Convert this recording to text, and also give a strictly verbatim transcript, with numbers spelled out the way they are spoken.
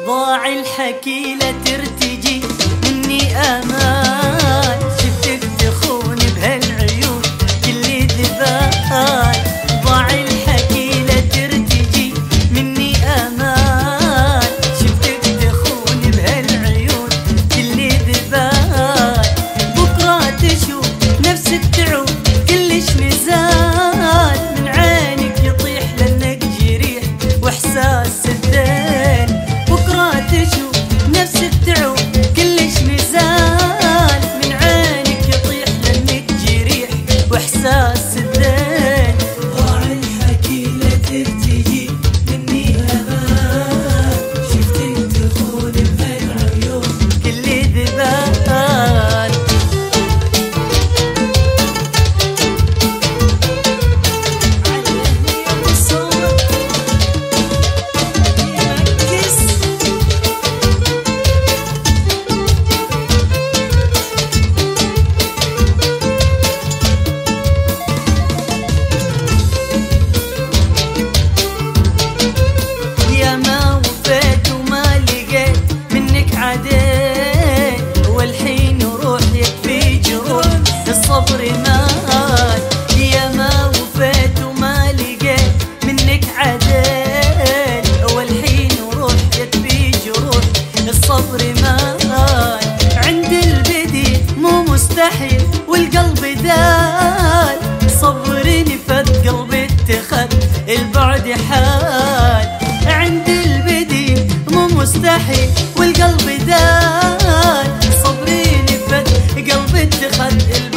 ضاع الحكي لا ترتجي مني امان، شفتك تخون بهالعيون كل ذبان. ضاع الحكي لا ترتجي مني امان، شفتك تخون بهالعيون كل ذبان. بكره تشوف نفسك تعود كلش نزال، من عينك يطيح لانك جريح واحساس الذل. بكره تشوف نفسك تعود كلش نزال، من عينك يطيح لانك جريح واحساس الذل. ضاع الحكي لا ترتجي مني امان، شفتك تخون بهالعيون كل ذبان. والحين روحك في جروح الصبر مال، يا ما وفيت وما لقيت منك عدل. والحين روحك في جروح الصبر مال، عند البدي مو مستحيل والقلب ذال. صبرني فد قلبي اتخذ البعد حال، عند البدي مو مستحيل والقلب ذال. صبريني فد قلبي اتخذ